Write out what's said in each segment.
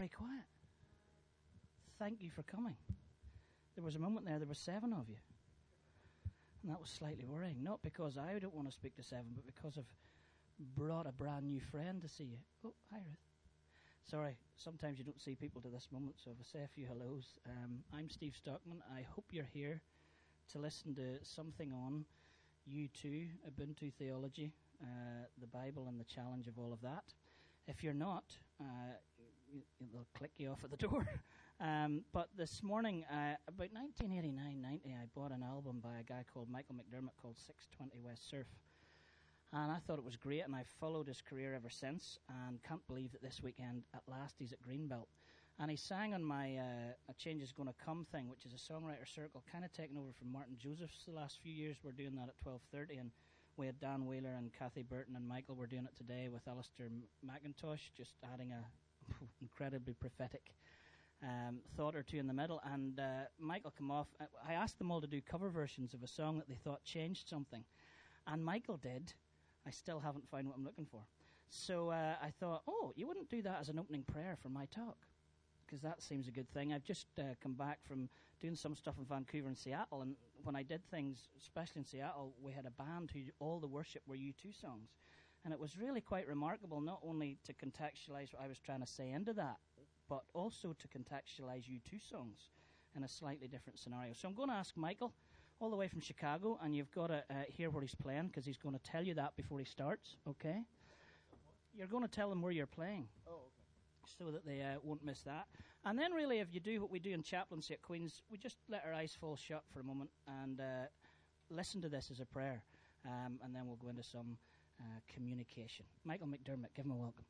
very quiet. Thank you for coming. There was a moment there were 7 of you. And that was slightly worrying. Not because I don't want to speak to 7, but because I've brought a brand new friend to see you. Oh, hi, Ruth. Sorry, sometimes you don't see people to this moment, so if I say a few hellos. I'm Steve Stockman. I hope you're here to listen to something on U2, Ubuntu theology, the Bible and the challenge of all of that. If you're not, they'll click you off at the door. But this morning, about 1989-90, I bought an album by a guy called Michael McDermott called 620 West Surf. And I thought it was great, and I've followed his career ever since, and can't believe that this weekend, at last, he's at Greenbelt. And he sang on my A Change Is Gonna Come thing, which is a songwriter circle, kind of taken over from Martin Joseph's the last few years. We're doing that at 12:30, and we had Dan Wheeler and Kathy Burton and Michael. We're doing it today with Alistair McIntosh, just adding a incredibly prophetic thought or two in the middle. And Michael came off. I asked them all to do cover versions of a song that they thought changed something. And Michael did. I still haven't found what I'm looking for. So I thought, you wouldn't do that as an opening prayer for my talk, because that seems a good thing. I've just come back from doing some stuff in Vancouver and Seattle, and when I did things, especially in Seattle, we had a band who all the worship were U2 songs. And it was really quite remarkable, not only to contextualize what I was trying to say into that, but also to contextualize U2 songs in a slightly different scenario. So I'm going to ask Michael, all the way from Chicago, and you've got to hear where he's playing, because he's going to tell you that before he starts, okay? You're going to tell them where you're playing. Oh, okay. So that they won't miss that. And then really, if you do what we do in chaplaincy at Queen's, we just let our eyes fall shut for a moment and listen to this as a prayer, and then we'll go into some communication. Michael McDermott, give him a welcome.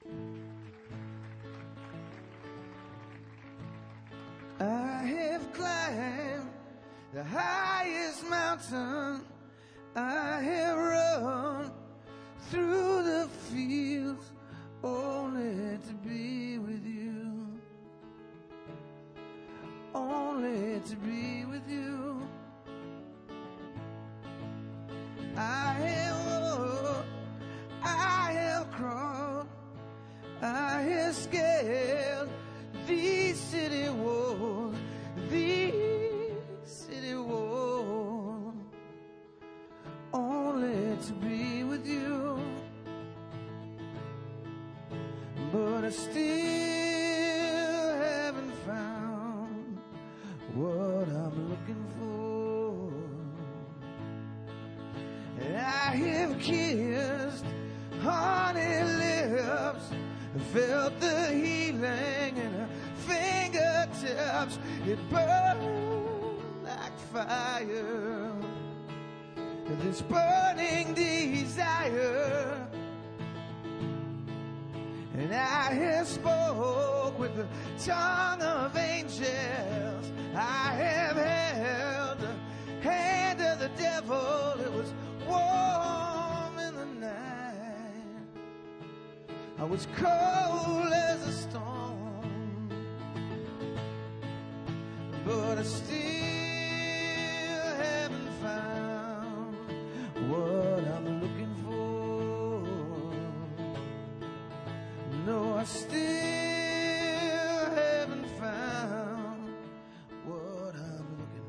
I have climbed the highest mountain, I have run through the fields only to be with you, only to be with you. I have walked, I have crawled, I have scaled these city walls, these city walls, only to be with you. But I still haven't found what I'm looking for. And I have kissed honey lips, felt the healing in her fingertips. It burned like fire, this burning desire. And I have spoke with the tongue of angels. I have held the hand of the devil. It was warm in the night, I was cold as a stone, but I still haven't found what I'm looking for. No, I still haven't found what I'm looking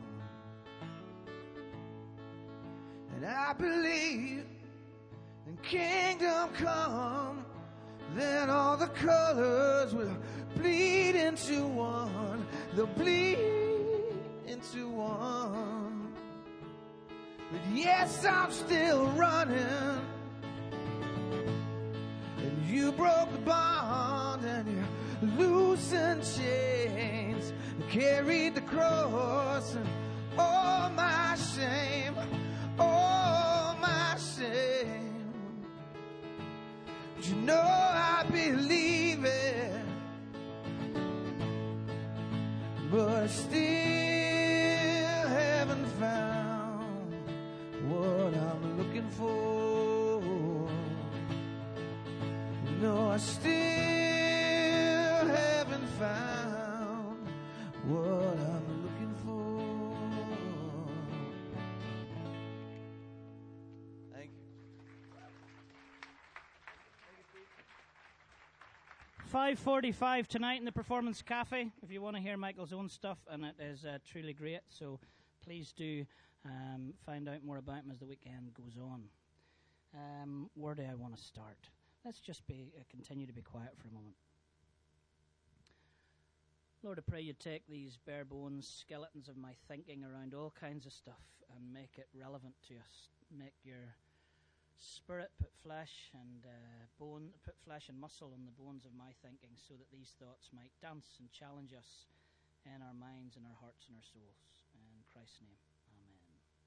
for. And I believe in kingdom come, then all the colors will bleed into one. They'll bleed into one. But yes, I'm still running. And you broke the bond and you loosened chains, carried the cross and all my shame, all my shame. But you know I believe it, but I still haven't found what I'm looking for. No, I still haven't found what I'm looking for. Thank you. 5:45 tonight in the Performance Cafe, if you want to hear Michael's own stuff, and it is truly great, so please do find out more about him as the weekend goes on. Where do I want to start? Let's just continue to be quiet for a moment. Lord, I pray you take these bare bones skeletons of my thinking around all kinds of stuff and make it relevant to us. Make your Spirit put flesh and put flesh and muscle on the bones of my thinking, so that these thoughts might dance and challenge us in our minds and our hearts and our souls. In Christ's name, amen.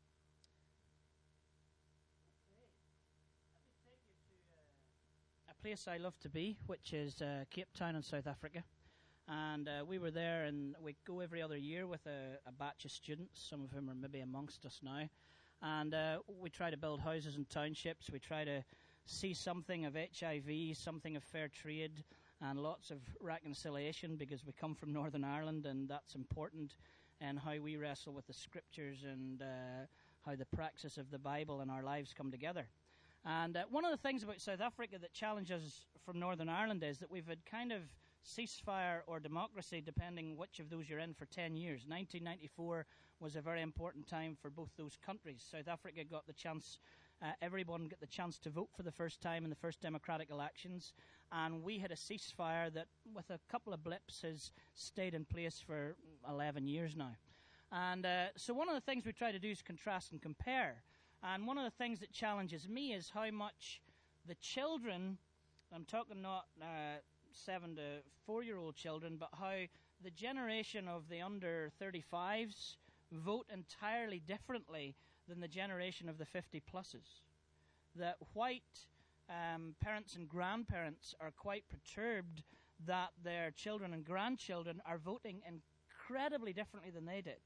Let me take you to a place I love to be, which is Cape Town in South Africa. And we were there, and we go every other year with a batch of students, some of whom are maybe amongst us now. And we try to build houses and townships. We try to see something of HIV, something of fair trade, and lots of reconciliation, because we come from Northern Ireland, and that's important in how we wrestle with the scriptures and how the praxis of the Bible and our lives come together. And one of the things about South Africa that challenges us from Northern Ireland is that we've had kind of ceasefire or democracy, depending which of those you're in, for 10 years. 1994 was a very important time for both those countries. South Africa got the chance, everyone got the chance to vote for the first time in the first democratic elections, and we had a ceasefire that, with a couple of blips, has stayed in place for 11 years now. And so one of the things we try to do is contrast and compare. And one of the things that challenges me is how much the children, I'm talking not 7 to 4-year-old children, but how the generation of the under 35s vote entirely differently than the generation of the 50 pluses. That white parents and grandparents are quite perturbed that their children and grandchildren are voting incredibly differently than they did.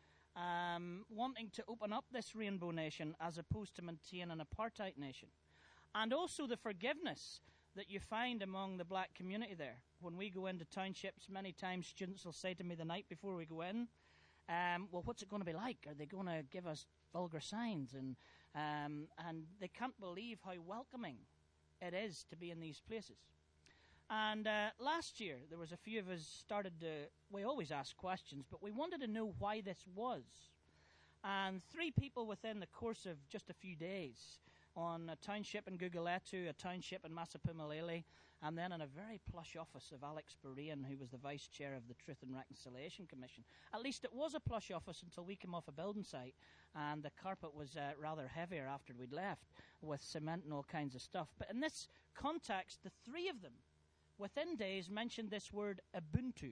Wanting to open up this rainbow nation as opposed to maintain an apartheid nation. And also the forgiveness that you find among the black community there. When we go into townships, many times students will say to me the night before we go in, well, what's it going to be like? Are they going to give us vulgar signs? And they can't believe how welcoming it is to be in these places. And last year, there was a few of us we always ask questions, but we wanted to know why this was. And 3 people within the course of just a few days, on a township in Guguletu, a township in Masapumalele, and then in a very plush office of Alex Berean, who was the vice chair of the Truth and Reconciliation Commission. At least it was a plush office until we came off a building site, and the carpet was rather heavier after we'd left, with cement and all kinds of stuff. But in this context, the 3 of them, within days, mentioned this word Ubuntu.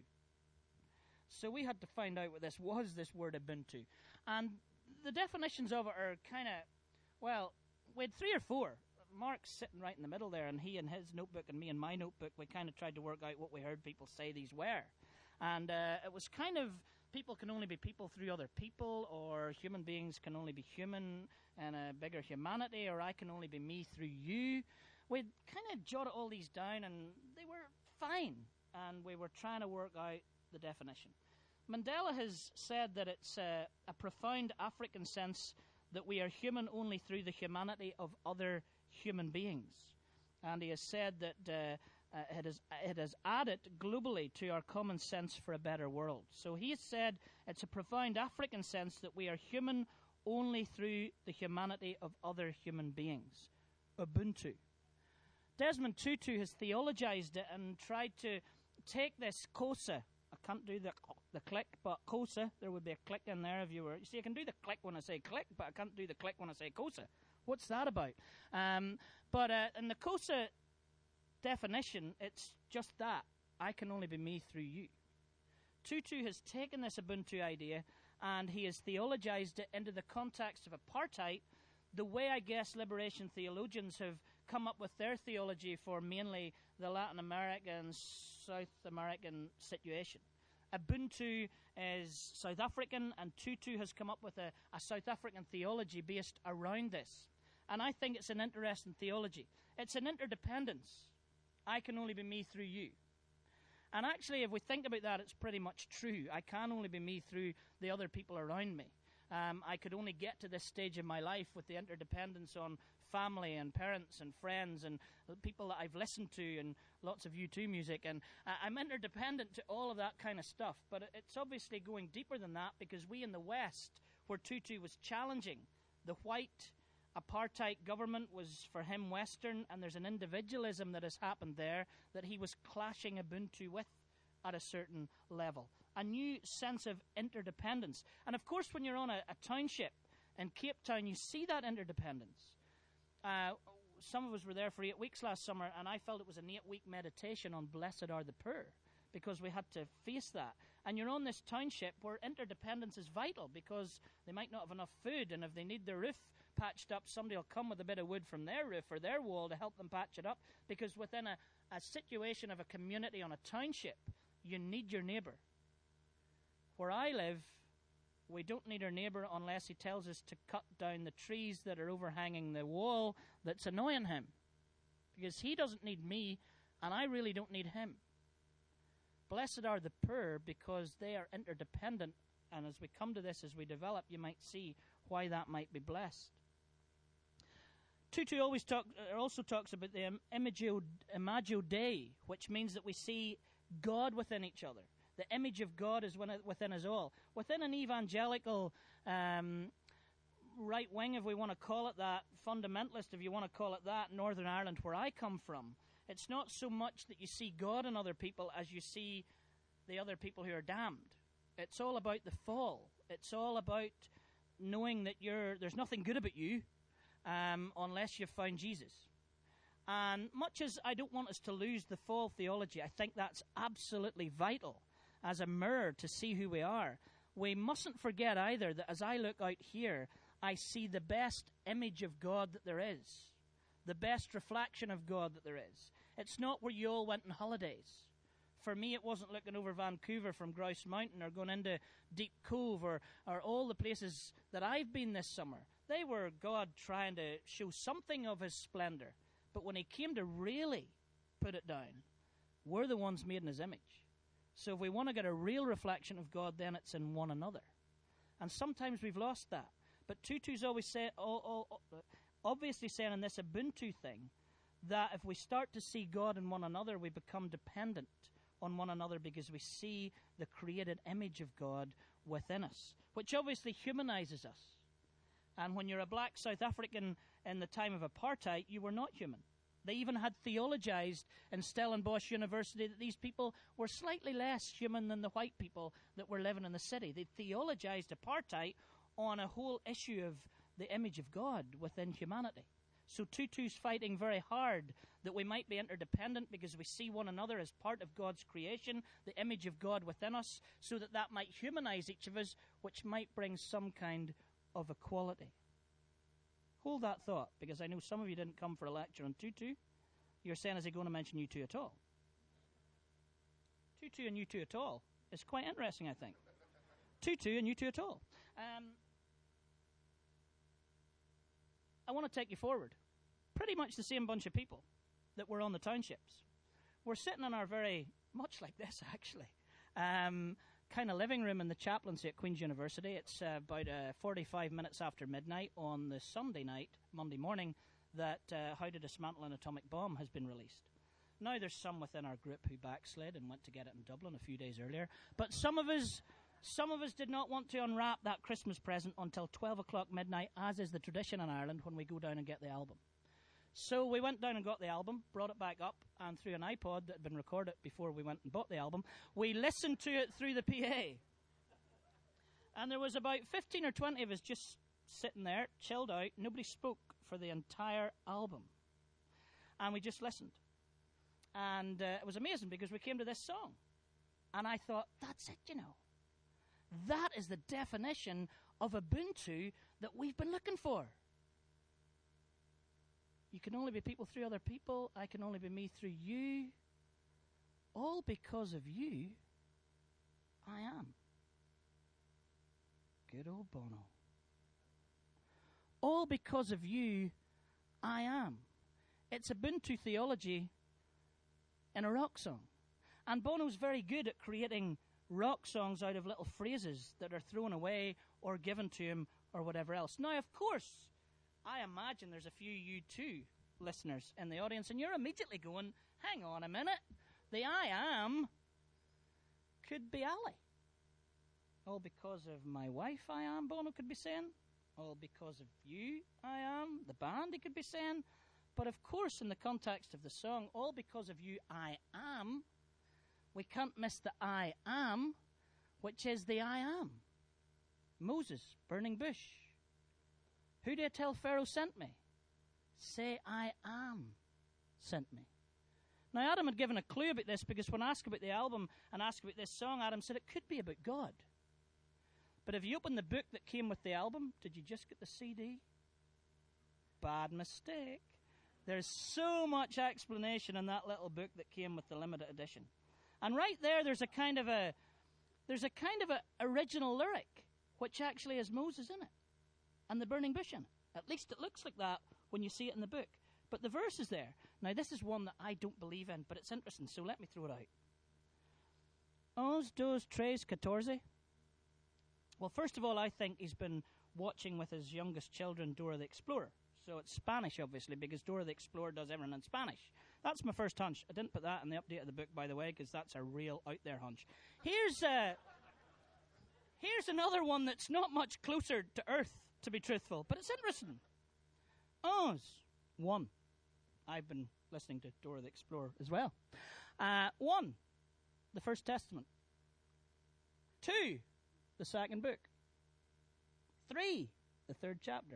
So we had to find out what this word Ubuntu. And the definitions of it are kind of, well, we had 3 or 4. Mark's sitting right in the middle there, and he in his notebook and me in my notebook, we kind of tried to work out what we heard people say these were. And it was kind of, people can only be people through other people, or human beings can only be human in a bigger humanity, or I can only be me through you. We'd kind of jotted all these down, and they were fine, and we were trying to work out the definition. Mandela has said that it's a profound African sense that we are human only through the humanity of other human beings. And he has said that it has added globally to our common sense for a better world. So he has said it's a profound African sense that we are human only through the humanity of other human beings. Ubuntu. Desmond Tutu has theologized it and tried to take this Xhosa. I can't do the click, but Xhosa, there would be a click in there if you were. You see, I can do the click when I say click, but I can't do the click when I say Xhosa. What's that about? But in the Xhosa definition, it's just that. I can only be me through you. Tutu has taken this Ubuntu idea and he has theologized it into the context of apartheid, the way I guess liberation theologians have come up with their theology for mainly the Latin American, South American situation. Ubuntu is South African, and Tutu has come up with a South African theology based around this. And I think it's an interesting theology. It's an interdependence. I can only be me through you. And actually, if we think about that, it's pretty much true. I can only be me through the other people around me. I could only get to this stage of my life with the interdependence on family and parents and friends and people that I've listened to and lots of U2 music. And I'm interdependent to all of that kind of stuff. But it's obviously going deeper than that, because we in the West, where Tutu was challenging the white apartheid government, was for him Western, and there's an individualism that has happened there that he was clashing Ubuntu with at a certain level. A new sense of interdependence. And of course, when you're on a township in Cape Town, you see that interdependence. Some of us were there for 8 weeks last summer, and I felt it was an 8-week meditation on Blessed Are the Poor, because we had to face that. And you're on this township where interdependence is vital, because they might not have enough food, and if they need their roof patched up, somebody will come with a bit of wood from their roof or their wall to help them patch it up, because within a situation of a community on a township, you need your neighbour. Where I live, we don't need our neighbour unless he tells us to cut down the trees that are overhanging the wall that's annoying him, because he doesn't need me, and I really don't need him. Blessed are the poor, because they are interdependent, and as we come to this, as we develop, you might see why that might be blessed. Tutu also talks about the Imago Dei, which means that we see God within each other. The image of God is within us all. Within an evangelical right wing, if we want to call it that, fundamentalist, if you want to call it that, Northern Ireland, where I come from, it's not so much that you see God in other people as you see the other people who are damned. It's all about the fall. It's all about knowing that there's nothing good about you unless you've found Jesus. And much as I don't want us to lose the fall theology, I think that's absolutely vital as a mirror to see who we are. We mustn't forget either that as I look out here, I see the best image of God that there is, the best reflection of God that there is. It's not where you all went on holidays. For me, it wasn't looking over Vancouver from Grouse Mountain or going into Deep Cove or all the places that I've been this summer. They were God trying to show something of his splendor. But when he came to really put it down, we're the ones made in his image. So if we want to get a real reflection of God, then it's in one another. And sometimes we've lost that. But Tutu's always obviously saying in this Ubuntu thing that if we start to see God in one another, we become dependent on one another because we see the created image of God within us, which obviously humanizes us. And when you're a black South African in the time of apartheid, you were not human. They even had theologized in Stellenbosch University that these people were slightly less human than the white people that were living in the city. They theologized apartheid on a whole issue of the image of God within humanity. So Tutu's fighting very hard that we might be interdependent because we see one another as part of God's creation, the image of God within us, so that might humanize each of us, which might bring some kind of equality. Hold that thought, because I know some of you didn't come for a lecture on Tutu. You're saying, is he going to mention U2 at all? Tutu and U2 at all is quite interesting, I think. Tutu and U2 at all. I want to take you forward. Pretty much the same bunch of people that were on the townships. We're sitting in our very, much like this actually, kind of living room in the chaplaincy at Queen's University. It's about 45 minutes after midnight on the Sunday night, Monday morning, that How to Dismantle an Atomic Bomb has been released. Now there's some within our group who backslid and went to get it in Dublin a few days earlier. But some of us did not want to unwrap that Christmas present until 12 o'clock midnight, as is the tradition in Ireland when we go down and get the album. So we went down and got the album, brought it back up, and through an iPod that had been recorded before we went and bought the album, we listened to it through the PA. And there was about 15 or 20 of us just sitting there, chilled out. Nobody spoke for the entire album. And we just listened. And it was amazing because we came to this song. And I thought, that's it, you know. That is the definition of Ubuntu that we've been looking for. You can only be people through other people. I can only be me through you. All because of you, I am. Good old Bono. All because of you, I am. It's Ubuntu theology in a rock song. And Bono's very good at creating rock songs out of little phrases that are thrown away or given to him or whatever else. Now, of course, I imagine there's a few U2 listeners in the audience, and you're immediately going, hang on a minute, the I am could be Ali. All because of my wife, I am, Bono could be saying. All because of you, I am, the band, he could be saying. But of course, in the context of the song, all because of you, I am, we can't miss the I am, which is the I am. Moses, burning bush. Who do I tell Pharaoh sent me? Say, I am sent me. Now, Adam had given a clue about this, because when asked about the album and asked about this song, Adam said it could be about God. But if you open the book that came with the album, did you just get the CD? Bad mistake. There's so much explanation in that little book that came with the limited edition. And right there's a kind of a original lyric, which actually has Moses in it, and the burning bush in it. At least it looks like that when you see it in the book. But the verse is there. Now, this is one that I don't believe in, but it's interesting, so let me throw it out. Os, dos, tres, catorce. Well, first of all, I think he's been watching with his youngest children Dora the Explorer. So it's Spanish, obviously, because Dora the Explorer does everything in Spanish. That's my first hunch. I didn't put that in the update of the book, by the way, because that's a real out-there hunch. Here's another one that's not much closer to Earth, to be truthful, but it's interesting. Os, 1. I've been listening to Dora the Explorer as well. 1, the First Testament. 2, the second book. 3, the third chapter.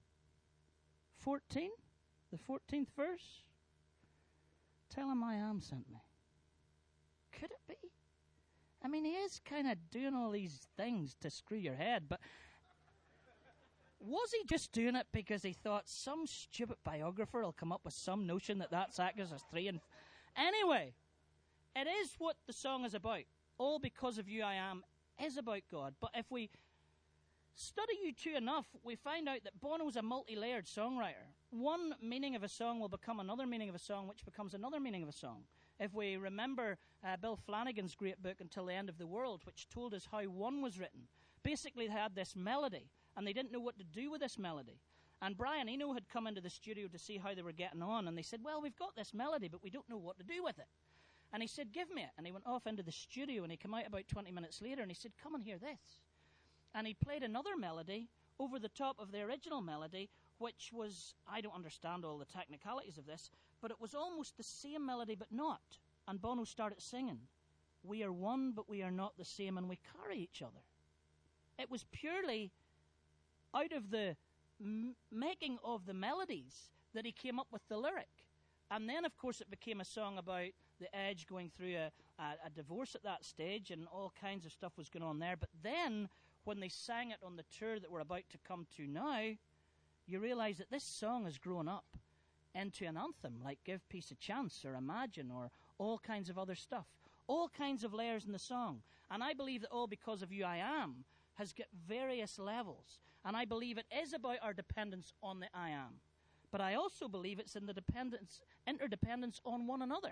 14, the 14th verse. Tell him I am sent me. Could it be? I mean, he is kind of doing all these things to screw your head, but was he just doing it because he thought some stupid biographer will come up with some notion that that's Exodus 3? And anyway, it is what the song is about. All because of you I am is about God. But if we study U2 enough, we find out that Bono's a multi-layered songwriter. One meaning of a song will become another meaning of a song, which becomes another meaning of a song. If we remember Bill Flanagan's great book, Until the End of the World, which told us how One was written. Basically, they had this melody, and they didn't know what to do with this melody. And Brian Eno had come into the studio to see how they were getting on, and they said, well, we've got this melody, but we don't know what to do with it. And he said, give me it. And he went off into the studio, and he came out about 20 minutes later, and he said, come and hear this. And he played another melody over the top of the original melody, which was, I don't understand all the technicalities of this, but it was almost the same melody, but not. And Bono started singing, we are one, but we are not the same, and we carry each other. It was purely out of the making of the melodies that he came up with the lyric. And then, of course, it became a song about the Edge going through a divorce at that stage, and all kinds of stuff was going on there. But then, when they sang it on the tour that we're about to come to now, you realize that this song has grown up into an anthem, like Give Peace a Chance, or Imagine, or all kinds of other stuff. All kinds of layers in the song. And I believe that All Because of You I Am has got various levels. And I believe it is about our dependence on the I am. But I also believe it's in the interdependence on one another.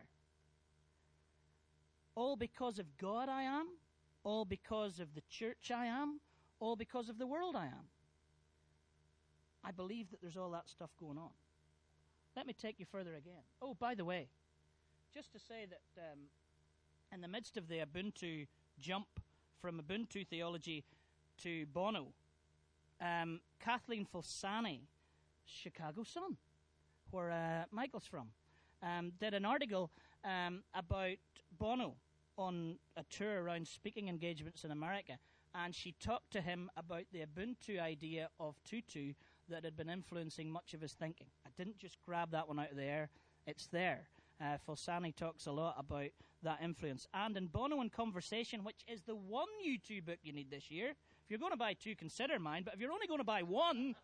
All because of God I am. All because of the church I am. All because of the world I am. I believe that there's all that stuff going on. Let me take you further again. Oh, by the way, just to say that in the midst of the Ubuntu jump from Ubuntu theology to Bono, Kathleen Fulsani, Chicago Sun, where Michael's from, did an article about Bono on a tour around speaking engagements in America, and she talked to him about the Ubuntu idea of tutu that had been influencing much of his thinking. I didn't just grab that one out of the air. It's there. Fulsani talks a lot about that influence. And in Bono in Conversation, which is the one U2 book you need this year. If you're going to buy two, consider mine. But if you're only going to buy one,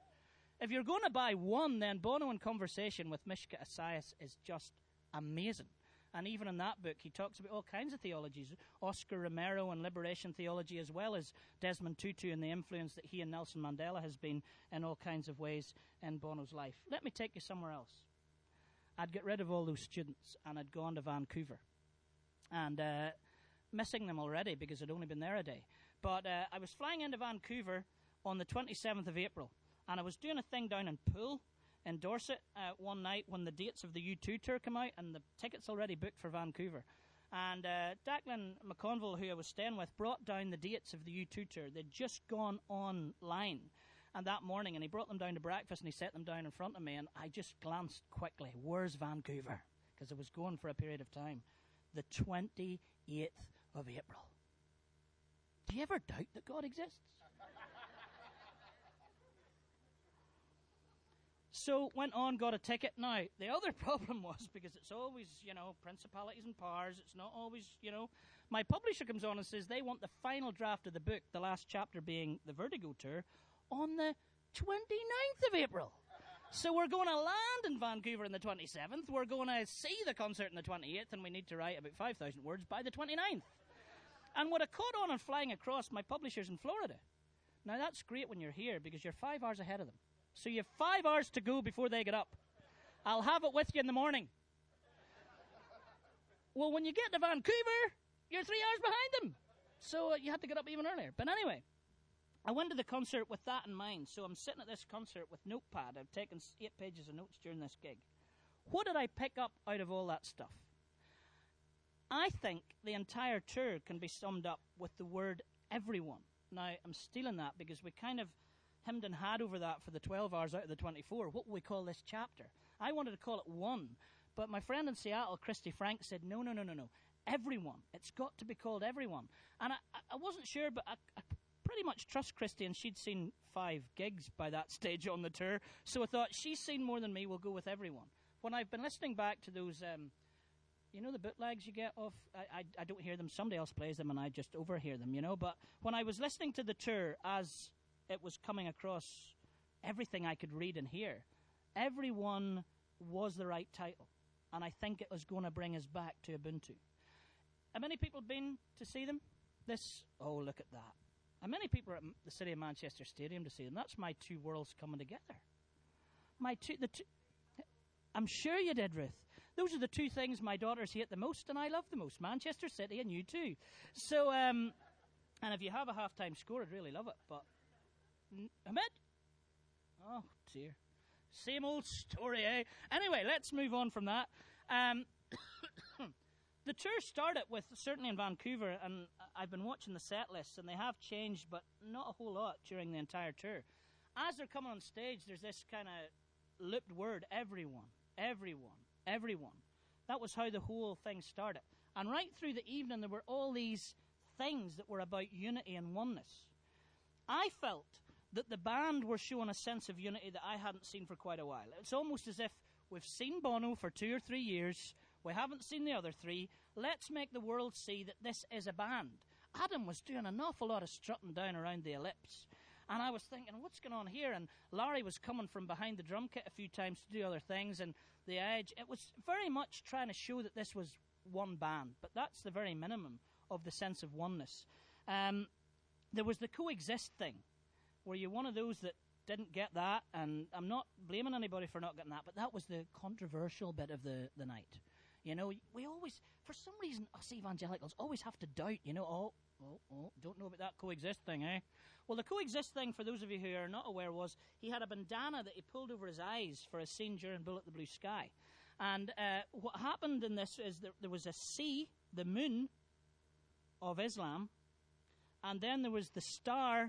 then Bono in Conversation with Mishka Asias is just amazing. And even in that book, he talks about all kinds of theologies. Oscar Romero and liberation theology, as well as Desmond Tutu and the influence that he and Nelson Mandela has been in all kinds of ways in Bono's life. Let me take you somewhere else. I'd get rid of all those students, and I'd gone to Vancouver. And missing them already because I'd only been there a day. But I was flying into Vancouver on the 27th of April. And I was doing a thing down in Poole in Dorset one night when the dates of the U2 tour come out, and the tickets already booked for Vancouver. And Declan McConville, who I was staying with, brought down the dates of the U2 tour. They'd just gone online and that morning, and he brought them down to breakfast, and he set them down in front of me, and I just glanced quickly. Where's Vancouver? Because I was going for a period of time. The 28th of April. Do you ever doubt that God exists? So went on, got a ticket. Now, the other problem was, because it's always, principalities and powers, it's not always, my publisher comes on and says they want the final draft of the book, the last chapter being the Vertigo tour, on the 29th of April. So we're going to land in Vancouver on the 27th, we're going to see the concert on the 28th, and we need to write about 5,000 words by the 29th. And what I caught on and flying across, my publisher's in Florida. Now, that's great when you're here, because you're 5 hours ahead of them. So you have 5 hours to go before they get up. I'll have it with you in the morning. Well, when you get to Vancouver, you're 3 hours behind them. So you had to get up even earlier. But anyway, I went to the concert with that in mind. So I'm sitting at this concert with Notepad. I've taken 8 pages of notes during this gig. What did I pick up out of all that stuff? I think the entire tour can be summed up with the word everyone. Now, I'm stealing that because we kind of hemmed and had over that for the 12 hours out of the 24. What will we call this chapter? I wanted to call it one, but my friend in Seattle, Christy Frank, said, no. Everyone. It's got to be called everyone. And I wasn't sure, but I pretty much trust Christy, and she'd seen 5 gigs by that stage on the tour. So I thought, she's seen more than me, we'll go with everyone. When I've been listening back to those, the bootlegs you get off, I don't hear them. Somebody else plays them, and I just overhear them, But when I was listening to the tour as it was coming across everything I could read and hear, everyone was the right title. And I think it was going to bring us back to Ubuntu. Have many people been to see them? Oh, look at that. And many people are at the City of Manchester Stadium to see them. That's my 2 worlds coming together. I'm sure you did, Ruth. Those are the 2 things my daughters hate the most and I love the most. Manchester City and you too. So, and if you have a halftime score, I'd really love it. But Ahmed? Oh, dear. Same old story, eh? Anyway, let's move on from that. The tour started with, certainly in Vancouver, and I've been watching the set lists, and they have changed, but not a whole lot during the entire tour. As they're coming on stage, there's this kind of looped word, everyone. That was how the whole thing started. And right through the evening, there were all these things that were about unity and oneness. I felt that the band were showing a sense of unity that I hadn't seen for quite a while. It's almost as if we've seen Bono for 2 or 3 years, we haven't seen the other 3, let's make the world see that this is a band. Adam was doing an awful lot of strutting down around the ellipse, and I was thinking, what's going on here? And Larry was coming from behind the drum kit a few times to do other things, and the Edge, it was very much trying to show that this was one band, but that's the very minimum of the sense of oneness. There was the coexist thing. Were you one of those that didn't get that? And I'm not blaming anybody for not getting that, but that was the controversial bit of the night. We always, for some reason, us evangelicals always have to doubt, don't know about that coexist thing, eh? Well, the coexist thing, for those of you who are not aware, was he had a bandana that he pulled over his eyes for a scene during Bullet the Blue Sky. And what happened in this is there was a C, the moon of Islam, and then there was the star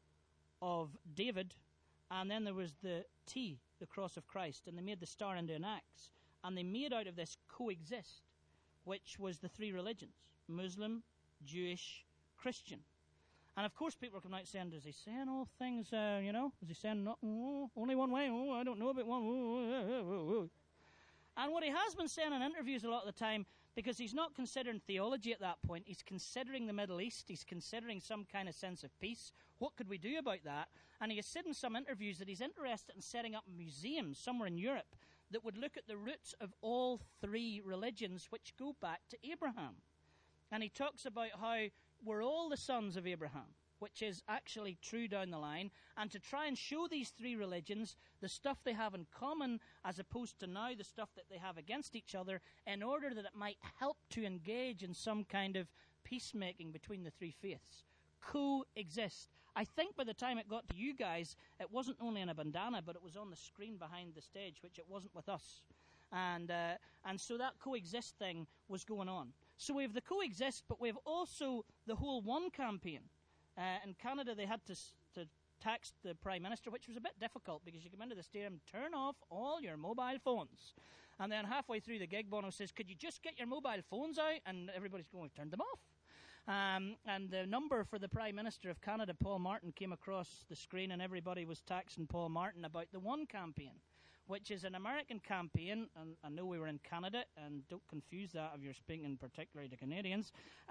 of David, and then there was the T, the cross of Christ, and they made the star into an axe, and they made out of this coexist, which was the 3 religions, Muslim, Jewish, Christian. And of course people are coming out saying, is he saying all things, is he saying only one way? I don't know about one. And what he has been saying in interviews a lot of the time, because he's not considering theology at that point, he's considering the Middle East, he's considering some kind of sense of peace. What could we do about that? And he has said in some interviews that he's interested in setting up museums somewhere in Europe that would look at the roots of all 3 religions which go back to Abraham. And he talks about how we're all the sons of Abraham, which is actually true down the line, and to try and show these 3 religions the stuff they have in common as opposed to now the stuff that they have against each other, in order that it might help to engage in some kind of peacemaking between the 3 faiths. coexist. I think by the time it got to you guys, it wasn't only in a bandana, but it was on the screen behind the stage, which it wasn't with us. And so that coexist thing was going on. So we have the coexist, but we have also the whole one campaign. In Canada, they had to tax the Prime Minister, which was a bit difficult because you come into the stadium, turn off all your mobile phones. And then halfway through the gig, Bono says, could you just get your mobile phones out? And everybody's going, turn them off. And the number for the Prime Minister of Canada, Paul Martin, came across the screen, and everybody was taxing Paul Martin about the One campaign, which is an American campaign. And I know we were in Canada, and don't confuse that if you're speaking particularly to Canadians.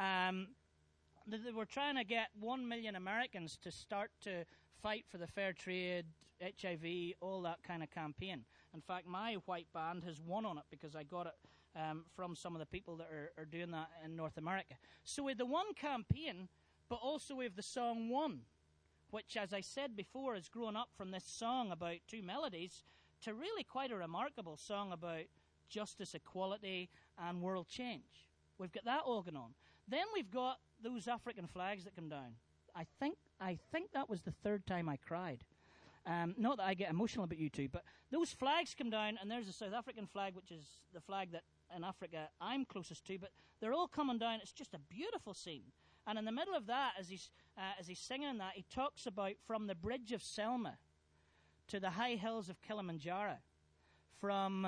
They were trying to get 1 million Americans to start to fight for the fair trade, HIV, all that kind of campaign. In fact, my white band has won on it because I got it from some of the people that are doing that in North America. So we have the One campaign, but also we have the song One, which, as I said before, has grown up from this song about two melodies to really quite a remarkable song about justice, equality, and world change. We've got that all going on. Then we've got those African flags that come down. I think that was the third time I cried. Not that I get emotional about U2, but those flags come down, and there's a South African flag, which is the flag that in Africa I'm closest to, but they're all coming down. It's just a beautiful scene. And in the middle of that, as he's singing that, he talks about from the bridge of Selma to the high hills of Kilimanjaro, from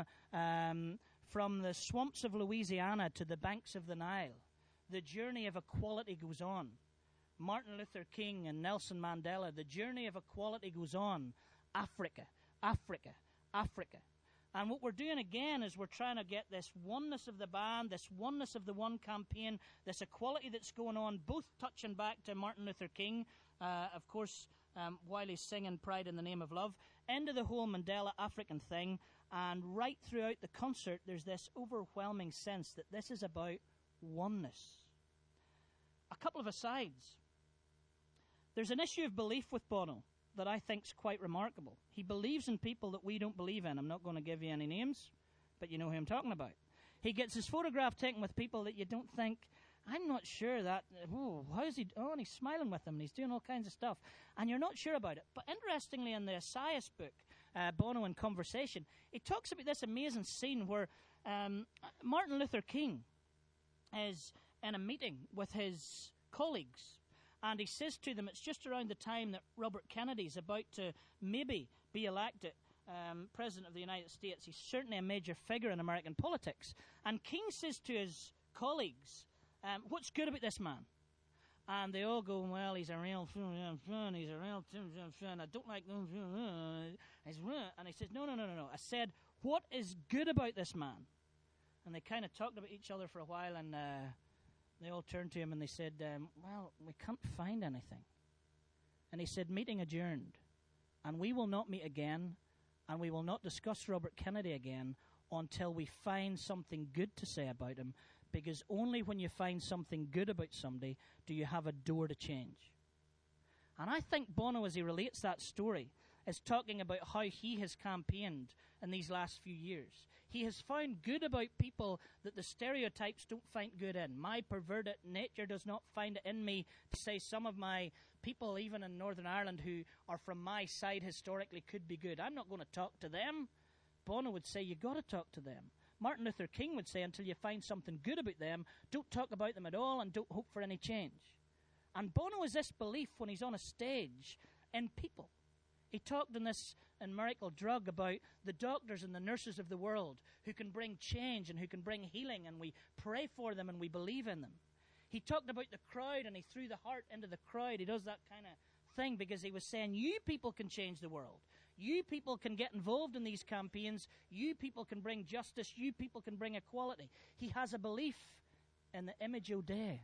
the swamps of Louisiana to the banks of the Nile. The journey of equality goes on. Martin Luther King and Nelson Mandela, the journey of equality goes on. Africa, Africa, Africa. And what we're doing again is we're trying to get this oneness of the band, this oneness of the One campaign, this equality that's going on, both touching back to Martin Luther King, of course, while he's singing Pride in the Name of Love, into the whole Mandela African thing. And right throughout the concert, there's this overwhelming sense that this is about oneness. A couple of asides. There's an issue of belief with Bono that I think is quite remarkable. He believes in people that we don't believe in. I'm not going to give you any names, but you know who I'm talking about. He gets his photograph taken with people that you don't think, I'm not sure that, how's he, and he's smiling with them, and he's doing all kinds of stuff, and you're not sure about it. But interestingly, in the Esaias book, Bono in Conversation, he talks about this amazing scene where Martin Luther King is in a meeting with his colleagues, and he says to them, it's just around the time that Robert Kennedy's about to maybe be elected President of the United States. He's certainly a major figure in American politics. And King says to his colleagues, what's good about this man? And they all go, well, he's a real he's a real I don't like those. And he says, no. I said, what is good about this man? And they kind of talked about each other for a while, and they all turned to him and they said, well, we can't find anything. And he said, meeting adjourned. And we will not meet again, and we will not discuss Robert Kennedy again until we find something good to say about him, because only when you find something good about somebody do you have a door to change. And I think Bono, as he relates that story, is talking about how he has campaigned in these last few years. He has found good about people that the stereotypes don't find good in. My perverted nature does not find it in me to say some of my people, even in Northern Ireland, who are from my side historically, could be good. I'm not going to talk to them. Bono would say, you've got to talk to them. Martin Luther King would say, until you find something good about them, don't talk about them at all and don't hope for any change. And Bono has this belief when he's on a stage in people. He talked in Miracle Drug about the doctors and the nurses of the world who can bring change and who can bring healing, and we pray for them and we believe in them. He talked about the crowd, and he threw the heart into the crowd. He does that kind of thing because he was saying, you people can change the world. You people can get involved in these campaigns. You people can bring justice. You people can bring equality. He has a belief in the image of Dei.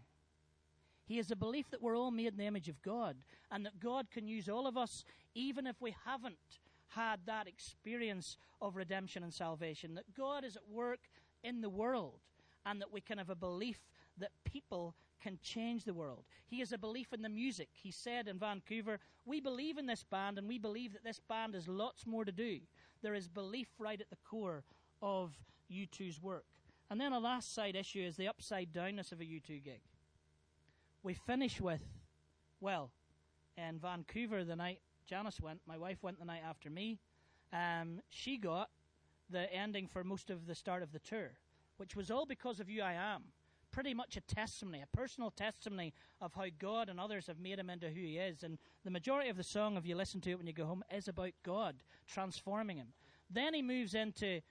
He has a belief that we're all made in the image of God, and that God can use all of us even if we haven't had that experience of redemption and salvation, that God is at work in the world, and that we can have a belief that people can change the world. He has a belief in the music. He said in Vancouver, we believe in this band, and we believe that this band has lots more to do. There is belief right at the core of U2's work. And then a last side issue is the upside downness of a U2 gig. We finish with Well, in Vancouver the night Janice went, my wife went the night after me, she got the ending for most of the start of the tour, which was all because of You I Am. Pretty much a testimony, a personal testimony of how God and others have made him into who he is. And the majority of the song, if you listen to it when you go home, is about God transforming him. Then he moves into,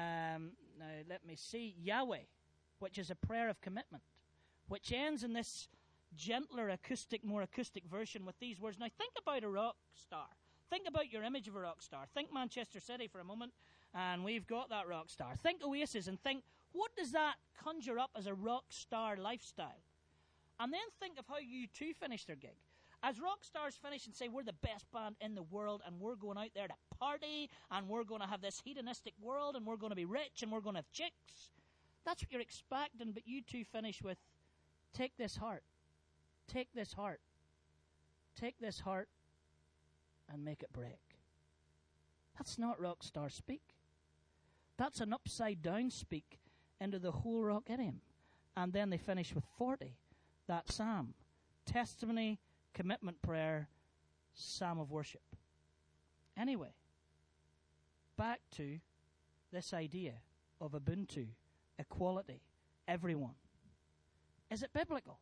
Yahweh, which is a prayer of commitment, which ends in this gentler, more acoustic version with these words. Now think about a rock star. Think about your image of a rock star. Think Manchester City for a moment, and we've got that rock star. Think Oasis and think, what does that conjure up as a rock star lifestyle? And then think of how U2 finish their gig. As rock stars finish and say, we're the best band in the world, and we're going out there to party, and we're going to have this hedonistic world, and we're going to be rich, and we're going to have chicks. That's what you're expecting, but U2 finish with, take this heart. Take this heart. Take this heart and make it break. That's not rock star speak. That's an upside down speak into the whole rock idiom. And then they finish with 40, that psalm. Testimony, commitment prayer, psalm of worship. Anyway, back to this idea of Ubuntu, equality, everyone. Is it biblical?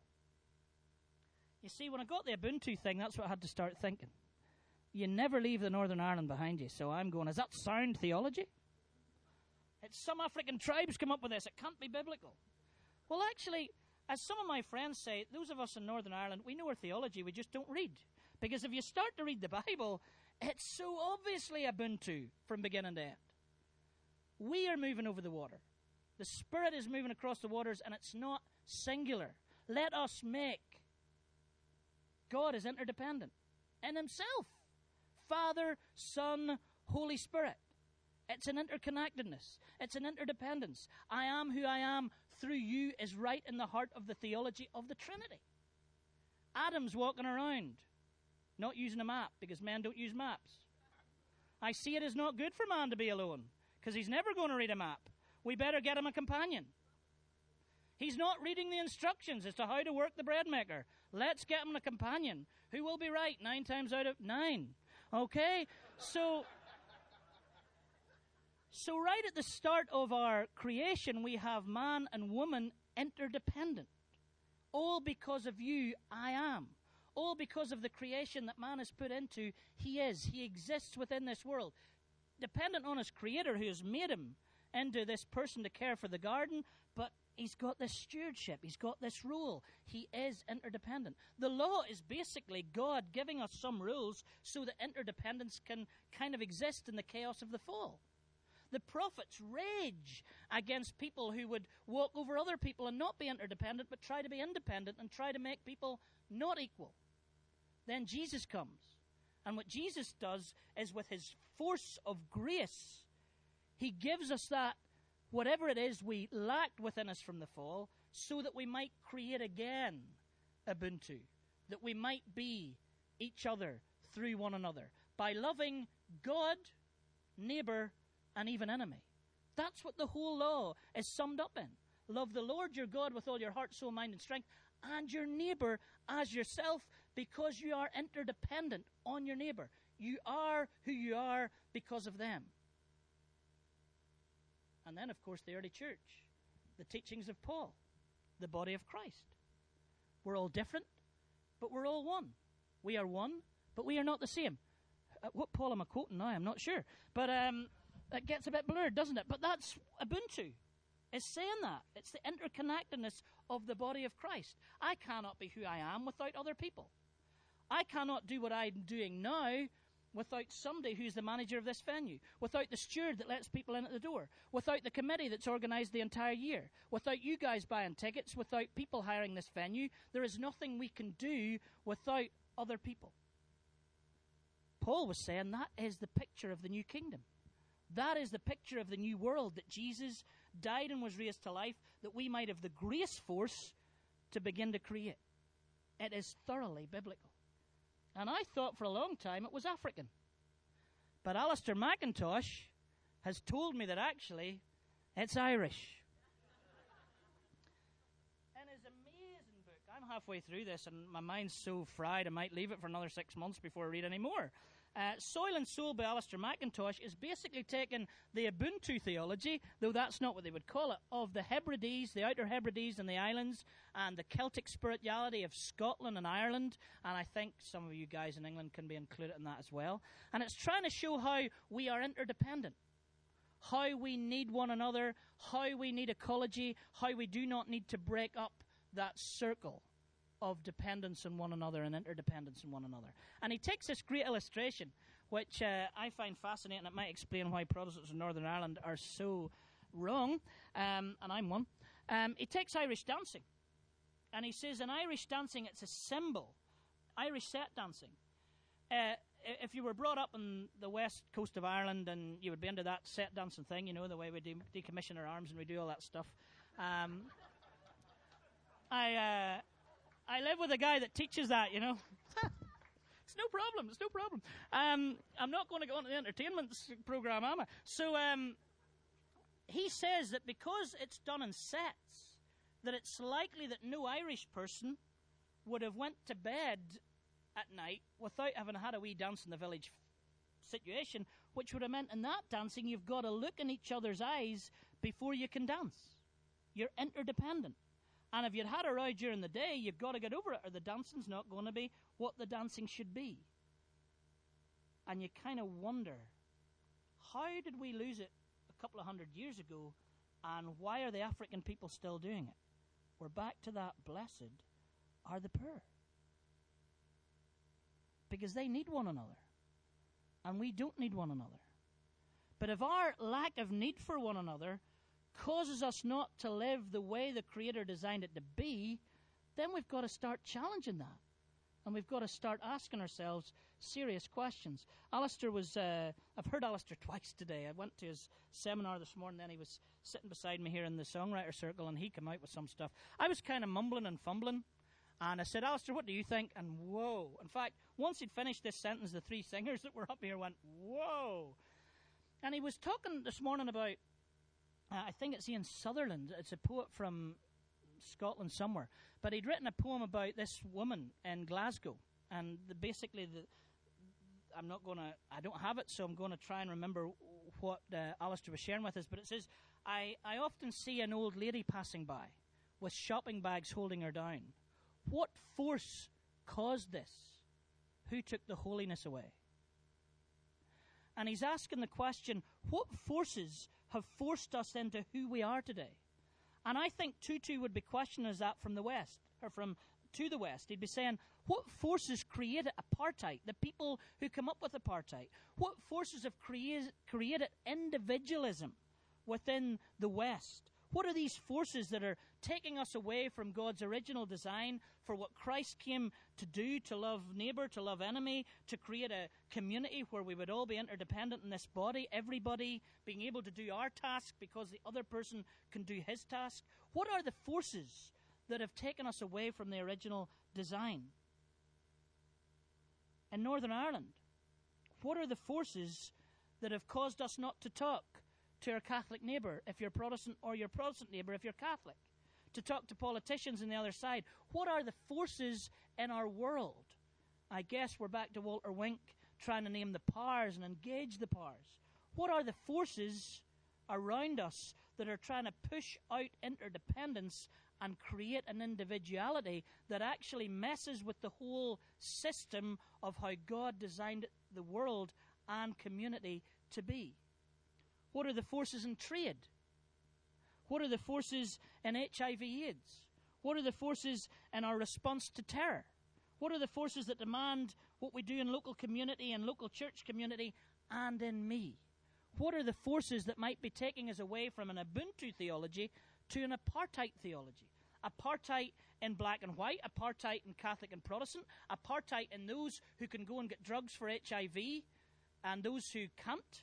You see, when I got the Ubuntu thing, that's what I had to start thinking. You never leave the Northern Ireland behind you. So I'm going, is that sound theology? It's some African tribes come up with this. It can't be biblical. Well, actually, as some of my friends say, those of us in Northern Ireland, we know our theology, we just don't read. Because if you start to read the Bible, it's so obviously Ubuntu from beginning to end. We are moving over the water. The Spirit is moving across the waters, and it's not singular. Let us make. God is interdependent in himself. Father, Son, Holy Spirit. It's an interconnectedness. It's an interdependence. I am who I am through you is right in the heart of the theology of the Trinity. Adam's walking around, not using a map, because men don't use maps. I see it as not good for man to be alone, because he's never going to read a map. We better get him a companion. He's not reading the instructions as to how to work the bread maker. Let's get him a companion who will be right 9 times out of 9. Okay? So right at the start of our creation, we have man and woman interdependent. All because of you, I am. All because of the creation that man is put into, he is. He exists within this world. Dependent on his creator who has made him into this person to care for the garden, but he's got this stewardship. He's got this rule. He is interdependent. The law is basically God giving us some rules so that interdependence can kind of exist in the chaos of the fall. The prophets rage against people who would walk over other people and not be interdependent, but try to be independent and try to make people not equal. Then Jesus comes. And what Jesus does is with his force of grace, he gives us that, whatever it is we lacked within us from the fall, so that we might create again Ubuntu, that we might be each other through one another, by loving God, neighbor, and even enemy. That's what the whole law is summed up in. Love the Lord your God with all your heart, soul, mind, and strength, and your neighbor as yourself, because you are interdependent on your neighbor. You are who you are because of them. And then, of course, the early church, the teachings of Paul, the body of Christ. We're all different, but we're all one. We are one, but we are not the same. What Paul am I quoting now? I'm not sure. But it gets a bit blurred, doesn't it? But that's Ubuntu. It's saying that. It's the interconnectedness of the body of Christ. I cannot be who I am without other people. I cannot do what I'm doing now without somebody who's the manager of this venue, without the steward that lets people in at the door, without the committee that's organised the entire year, without you guys buying tickets, without people hiring this venue. There is nothing we can do without other people. Paul was saying that is the picture of the new kingdom. That is the picture of the new world, that Jesus died and was raised to life, that we might have the grace force to begin to create. It is thoroughly biblical. And I thought for a long time it was African. But Alistair McIntosh has told me that actually it's Irish. In his amazing book, I'm halfway through this, and my mind's so fried I might leave it for another 6 months before I read any more. Soil and Soul by Alistair McIntosh is basically taking the Ubuntu theology, though that's not what they would call it, of the Hebrides, the Outer Hebrides and the islands, and the Celtic spirituality of Scotland and Ireland, and I think some of you guys in England can be included in that as well. And it's trying to show how we are interdependent, how we need one another, how we need ecology, how we do not need to break up that circle of dependence on one another and interdependence on one another. And he takes this great illustration, which I find fascinating. It might explain why Protestants in Northern Ireland are so wrong, and I'm one. He takes Irish dancing, and he says in Irish dancing it's a symbol, Irish set dancing. If you were brought up on the west coast of Ireland and you would be into that set dancing thing, you know, the way we decommission our arms and we do all that stuff. I live with a guy that teaches that, you know. It's no problem. It's no problem. I'm not going to go on to the entertainment program, am I? So he says that because it's done in sets, that it's likely that no Irish person would have went to bed at night without having had a wee dance in the village situation, which would have meant in that dancing you've got to look in each other's eyes before you can dance. You're interdependent. And if you'd had a row during the day, you've got to get over it, or the dancing's not going to be what the dancing should be. And you kind of wonder, how did we lose it a couple of 100 years ago, and why are the African people still doing it? We're back to that blessed are the poor. Because they need one another, and we don't need one another. But if our lack of need for one another causes us not to live the way the Creator designed it to be, then we've got to start challenging that. And we've got to start asking ourselves serious questions. Alistair was, I've heard Alistair twice today. I went to his seminar this morning, then he was sitting beside me here in the songwriter circle, and he came out with some stuff. I was kind of mumbling and fumbling, and I said, Alistair, what do you think? And whoa. In fact, once he'd finished this sentence, the three singers that were up here went, whoa. And he was talking this morning about, I think it's Ian Sutherland. It's a poet from Scotland somewhere. But he'd written a poem about this woman in Glasgow. And I don't have it, so I'm going to try and remember what Alistair was sharing with us. But it says, I often see an old lady passing by with shopping bags holding her down. What force caused this? Who took the holiness away? And he's asking the question, what forces have forced us into who we are today? And I think Tutu would be questioning us that from the West, or to the West. He'd be saying, what forces created apartheid, the people who come up with apartheid? What forces have created individualism within the West? What are these forces that are taking us away from God's original design for what Christ came to do, to love neighbor, to love enemy, to create a community where we would all be interdependent in this body, everybody being able to do our task because the other person can do his task? What are the forces that have taken us away from the original design? In Northern Ireland, what are the forces that have caused us not to talk to our Catholic neighbour if you're Protestant, or your Protestant neighbour if you're Catholic? To talk to politicians on the other side. What are the forces in our world? I guess we're back to Walter Wink trying to name the powers and engage the powers. What are the forces around us that are trying to push out interdependence and create an individuality that actually messes with the whole system of how God designed the world and community to be? What are the forces in trade? What are the forces in HIV/AIDS? What are the forces in our response to terror? What are the forces that demand what we do in local community and local church community and in me? What are the forces that might be taking us away from an Ubuntu theology to an apartheid theology? Apartheid in black and white, apartheid in Catholic and Protestant, apartheid in those who can go and get drugs for HIV and those who can't.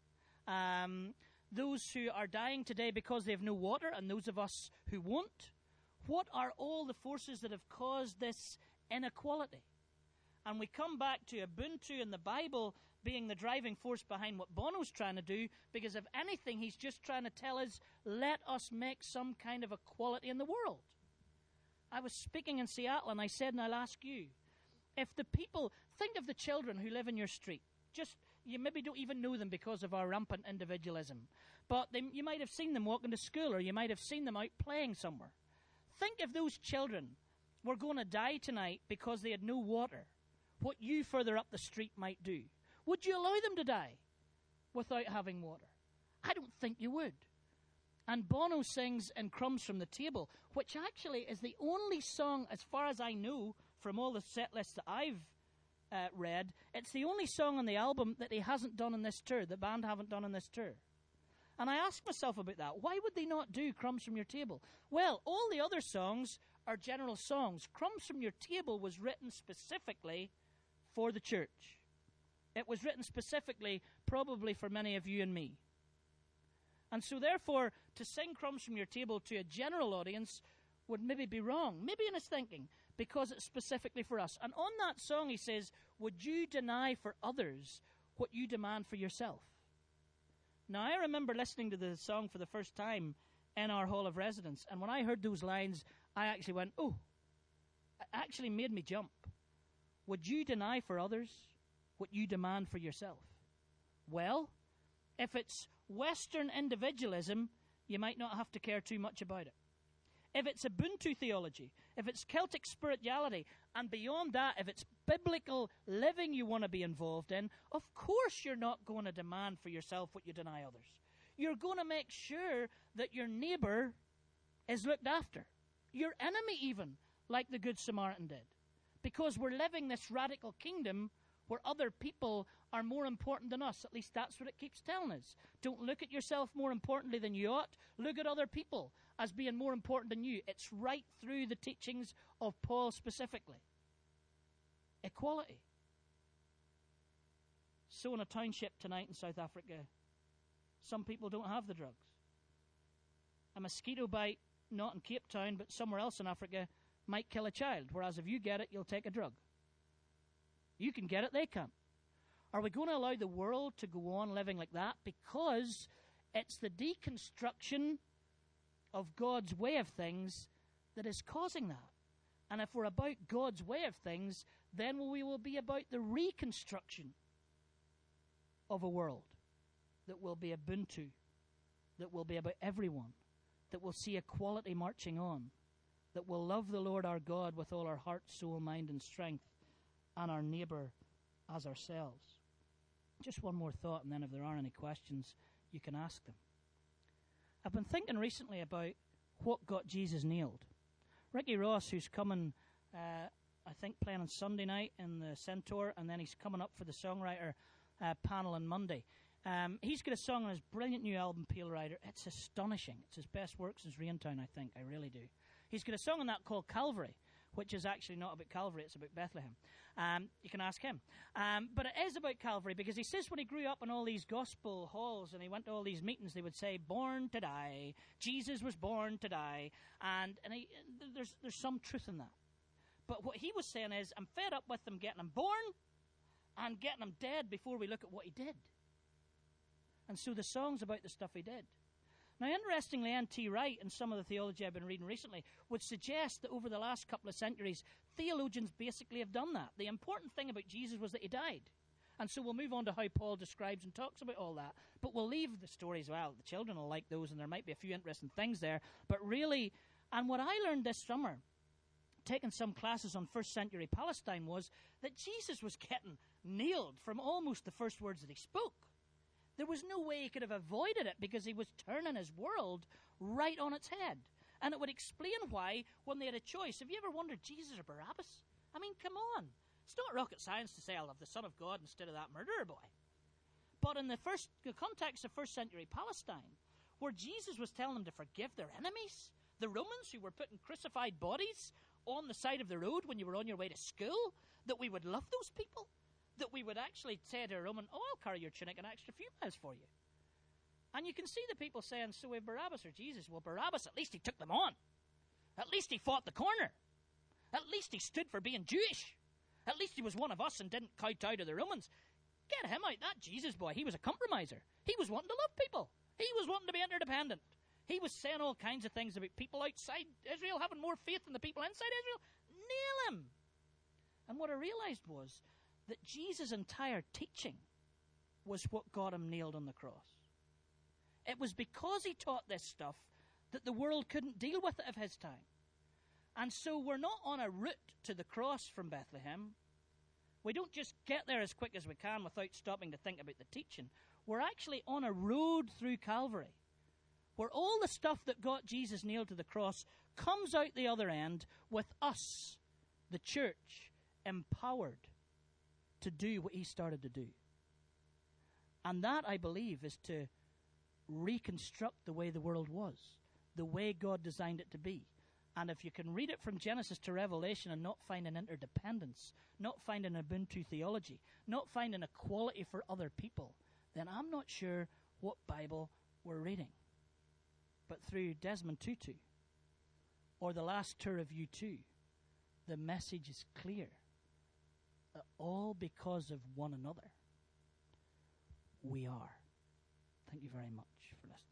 Those who are dying today because they have no water, and those of us who won't. What are all the forces that have caused this inequality? And we come back to Ubuntu and the Bible being the driving force behind what Bono's trying to do, because if anything, he's just trying to tell us, let us make some kind of equality in the world. I was speaking in Seattle, and I said, and I'll ask you, if the people, think of the children who live in your street. Just, you maybe don't even know them because of our rampant individualism. But you might have seen them walking to school, or you might have seen them out playing somewhere. Think if those children were going to die tonight because they had no water, what you further up the street might do. Would you allow them to die without having water? I don't think you would. And Bono sings in Crumbs from the Table, which actually is the only song, as far as I know, from all the set lists that I've read, it's the only song on the album that he hasn't done in this tour, the band haven't done in this tour. And I asked myself about that. Why would they not do Crumbs from Your Table? Well, all the other songs are general songs. Crumbs from Your Table was written specifically for the church. It was written specifically, probably for many of you and me. And so therefore, to sing Crumbs from Your Table to a general audience would maybe be wrong, maybe in his thinking, because it's specifically for us. And on that song he says, would you deny for others what you demand for yourself? Now, I remember listening to the song for the first time in our hall of residence, and when I heard those lines, I actually went, oh, it actually made me jump. Would you deny for others what you demand for yourself? Well, if it's Western individualism, you might not have to care too much about it. If it's Ubuntu theology, if it's Celtic spirituality, and beyond that, if it's biblical living you want to be involved in, of course you're not going to demand for yourself what you deny others. You're going to make sure that your neighbor is looked after. Your enemy even, like the Good Samaritan did. Because we're living this radical kingdom where other people are more important than us. At least that's what it keeps telling us. Don't look at yourself more importantly than you ought. Look at other people as being more important than you. It's right through the teachings of Paul specifically. Equality. So in a township tonight in South Africa, some people don't have the drugs. A mosquito bite, not in Cape Town, but somewhere else in Africa, might kill a child, whereas if you get it, you'll take a drug. You can get it, they can't. Are we going to allow the world to go on living like that? Because it's the deconstruction of God's way of things that is causing that. And if we're about God's way of things, then we will be about the reconstruction of a world that will be Ubuntu, that will be about everyone, that will see equality marching on, that will love the Lord our God with all our heart, soul, mind, and strength, and our neighbour as ourselves. Just one more thought, and then if there are any questions, you can ask them. I've been thinking recently about what got Jesus nailed. Ricky Ross, who's coming, I think, playing on Sunday night in the Centaur, and then he's coming up for the songwriter panel on Monday. He's got a song on his brilliant new album, Pale Rider. It's astonishing. It's his best work since Raintown, I think. I really do. He's got a song on that called Calvary, which is actually not about Calvary, it's about Bethlehem. You can ask him. But it is about Calvary because he says when he grew up in all these gospel halls and he went to all these meetings, they would say, born to die. Jesus was born to die. And there's some truth in that. But what he was saying is, I'm fed up with them getting him born and getting him dead before we look at what he did. And so the song's about the stuff he did. Now, interestingly, N.T. Wright, and some of the theology I've been reading recently, would suggest that over the last couple of centuries, theologians basically have done that. The important thing about Jesus was that he died. And so we'll move on to how Paul describes and talks about all that. But we'll leave the stories, well, the children will like those, and there might be a few interesting things there. But really, and what I learned this summer, taking some classes on first century Palestine, was that Jesus was getting nailed from almost the first words that he spoke. There was no way he could have avoided it because he was turning his world right on its head. And it would explain why, when they had a choice, have you ever wondered, Jesus or Barabbas? I mean, come on. It's not rocket science to say I'll have the Son of God instead of that murderer boy. But in the context of first century Palestine, where Jesus was telling them to forgive their enemies, the Romans who were putting crucified bodies on the side of the road when you were on your way to school, that we would love those people. That we would actually say to a Roman, oh, I'll carry your tunic an extra few miles for you. And you can see the people saying, so if Barabbas or Jesus? Well, Barabbas, at least he took them on. At least he fought the corner. At least he stood for being Jewish. At least he was one of us and didn't kowtow to the Romans. Get him out, that Jesus boy. He was a compromiser. He was wanting to love people. He was wanting to be interdependent. He was saying all kinds of things about people outside Israel having more faith than the people inside Israel. Nail him. And what I realized was that Jesus' entire teaching was what got him nailed on the cross. It was because he taught this stuff that the world couldn't deal with it of his time. And so we're not on a route to the cross from Bethlehem. We don't just get there as quick as we can without stopping to think about the teaching. We're actually on a road through Calvary, where all the stuff that got Jesus nailed to the cross comes out the other end with us, the church, empowered to do what he started to do. And that, I believe, is to reconstruct the way the world was, the way God designed it to be. And if you can read it from Genesis to Revelation and not find an interdependence, not find an Ubuntu theology, not find an equality for other people, then I'm not sure what Bible we're reading. But through Desmond Tutu or the last tour of U2, the message is clear. That all because of one another, we are. Thank you very much for listening.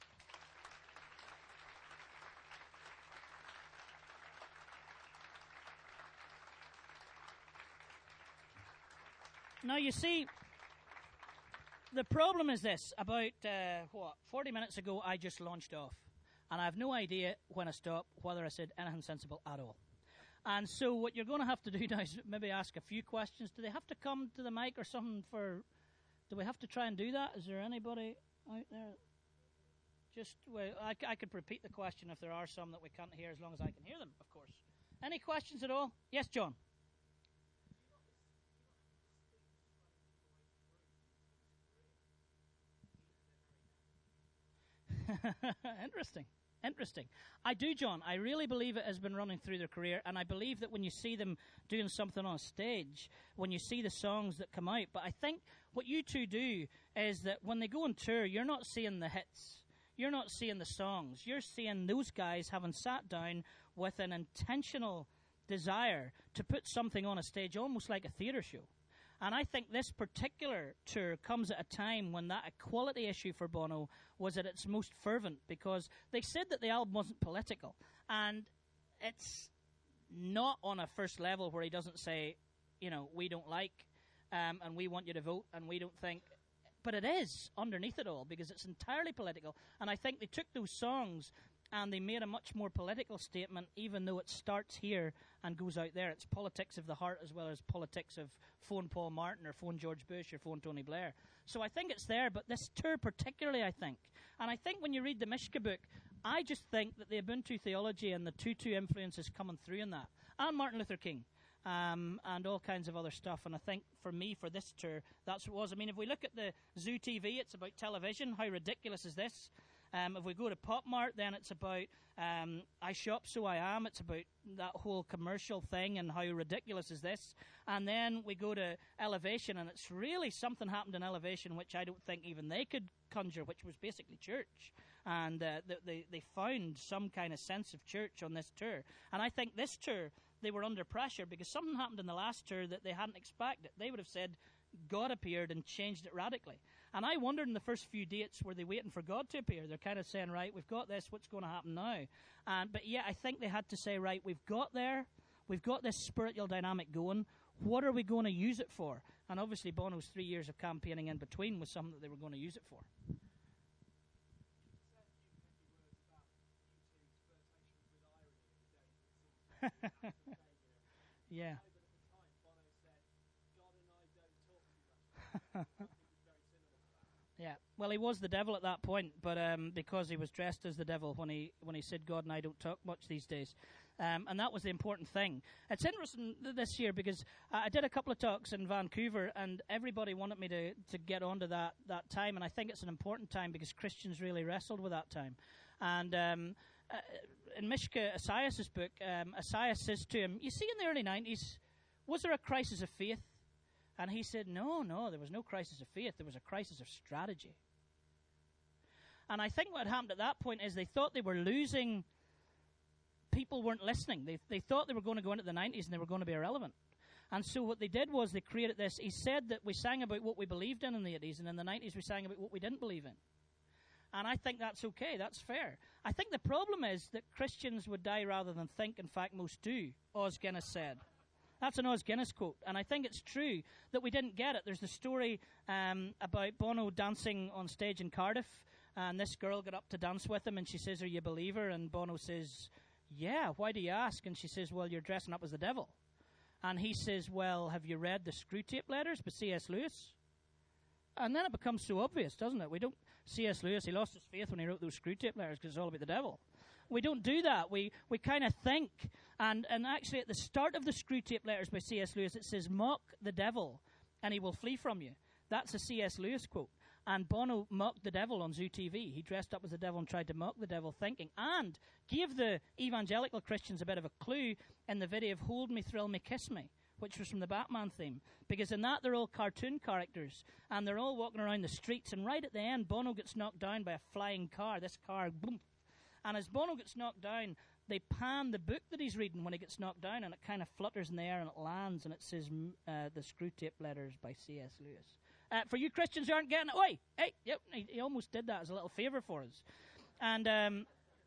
Now, you see, the problem is this. About, 40 minutes ago, I just launched off. And I have no idea when I stop whether I said anything sensible at all. And so what you're going to have to do now is maybe ask a few questions. Do they have to come to the mic or something for... Do we have to try and do that? Is there anybody out there? Just, well, I could repeat the question if there are some that we can't hear, as long as I can hear them, of course. Any questions at all? Yes, John. Interesting. I do, John. I really believe it has been running through their career, and I believe that when you see them doing something on stage, when you see the songs that come out, but I think what you two do is that when they go on tour, you're not seeing the hits. You're not seeing the songs. You're seeing those guys having sat down with an intentional desire to put something on a stage, almost like a theatre show. And I think this particular tour comes at a time when that equality issue for Bono was at its most fervent, because they said that the album wasn't political. And it's not on a first level where he doesn't say, you know, we don't like, and we want you to vote, and we don't think. But it is underneath it all, because it's entirely political. And I think they took those songs and they made a much more political statement, even though it starts here and goes out there. It's politics of the heart as well as politics of phone Paul Martin or phone George Bush or phone Tony Blair. So I think it's there, but this tour particularly, I think. And I think when you read the Mishka book, I just think that the Ubuntu theology and the Tutu influence is coming through in that. And Martin Luther King. And all kinds of other stuff. And I think for me, for this tour, that's what it was. I mean, if we look at the Zoo TV, it's about television. How ridiculous is this? If we go to Pop Mart, then it's about I Shop So I Am. It's about that whole commercial thing and how ridiculous is this. And then we go to Elevation, and it's really something happened in Elevation which I don't think even they could conjure, which was basically church. And they found some kind of sense of church on this tour. And I think this tour, they were under pressure because something happened in the last tour that they hadn't expected. They would have said God appeared and changed it radically. And I wondered in the first few dates, were they waiting for God to appear? They're kind of saying, right, we've got this, what's going to happen now? But yeah, I think they had to say, right, we've got this spiritual dynamic going. What are we going to use it for? And obviously Bono's 3 years of campaigning in between was something that they were going to use it for. Yeah. Yeah. Well, he was the devil at that point, but because he was dressed as the devil when he said God and I don't talk much these days. And that was the important thing. It's interesting this year because I did a couple of talks in Vancouver, and everybody wanted me to get onto that time, and I think it's an important time because Christians really wrestled with that time. And in Mishka Asias' book, Asias says to him, you see, in the early 90s, was there a crisis of faith? And he said, no, there was no crisis of faith. There was a crisis of strategy. And I think what happened at that point is they thought they were losing. People weren't listening. They thought they were going to go into the 90s and they were going to be irrelevant. And so what they did was they created this. He said that we sang about what we believed in the 80s, and in the 90s we sang about what we didn't believe in. And I think that's okay. That's fair. I think the problem is that Christians would die rather than think. In fact, most do, Os Guinness said. That's an Os Guinness quote. And I think it's true that we didn't get it. There's the story about Bono dancing on stage in Cardiff. And this girl got up to dance with him. And she says, "Are you a believer?" And Bono says, "Yeah, why do you ask?" And she says, "Well, you're dressing up as the devil." And he says, "Well, have you read the Screwtape Letters by C.S. Lewis?" And then it becomes so obvious, doesn't it? C.S. Lewis, he lost his faith when he wrote those Screwtape Letters because it's all about the devil. We don't do that. We kind of think. And actually, at the start of the Screwtape Letters by C.S. Lewis, it says, "Mock the devil, and he will flee from you." That's a C.S. Lewis quote. And Bono mocked the devil on Zoo TV. He dressed up as the devil and tried to mock the devil, thinking, and gave the evangelical Christians a bit of a clue in the video of "Hold Me, Thrill Me, Kiss Me," which was from the Batman theme. Because in that, they're all cartoon characters, and they're all walking around the streets, and right at the end, Bono gets knocked down by a flying car. This car, boom. And as Bono gets knocked down, they pan the book that he's reading when he gets knocked down, and it kind of flutters in the air, and it lands, and it says, "The Screwtape Letters" by C.S. Lewis. For you Christians who aren't getting it, oi, hey, yep, he almost did that as a little favour for us. And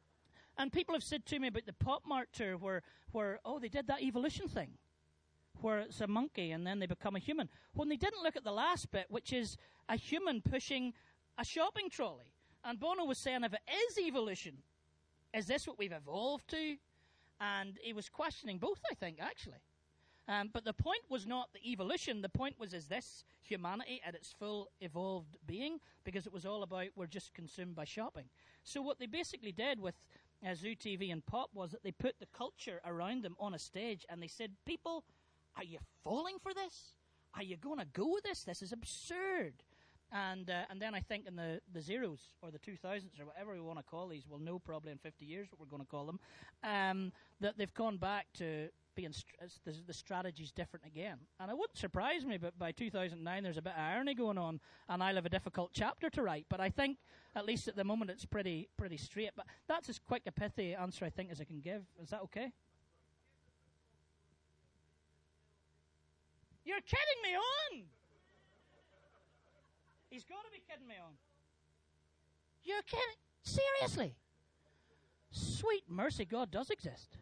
people have said to me about the Pop Mart tour where they did that evolution thing, where it's a monkey and then they become a human. When they didn't look at the last bit, which is a human pushing a shopping trolley. And Bono was saying, if it is evolution, is this what we've evolved to? And he was questioning both, I think, actually. But the point was not the evolution. The point was, is this humanity at its full evolved being? Because it was all about we're just consumed by shopping. So what they basically did with Zoo TV and Pop was that they put the culture around them on a stage and they said, people, are you falling for this? Are you going to go with this? This is absurd. And then I think in the zeros or the 2000s or whatever we want to call these, we'll know probably in 50 years what we're going to call them, that they've gone back to being the strategy's different again. And it wouldn't surprise me, but by 2009 there's a bit of irony going on, and I'll have a difficult chapter to write. But I think, at least at the moment, it's pretty straight. But that's as quick a pithy answer, I think, as I can give. Is that okay? You're kidding me on! He's got to be kidding me on. You're kidding? Seriously? Sweet mercy, God does exist.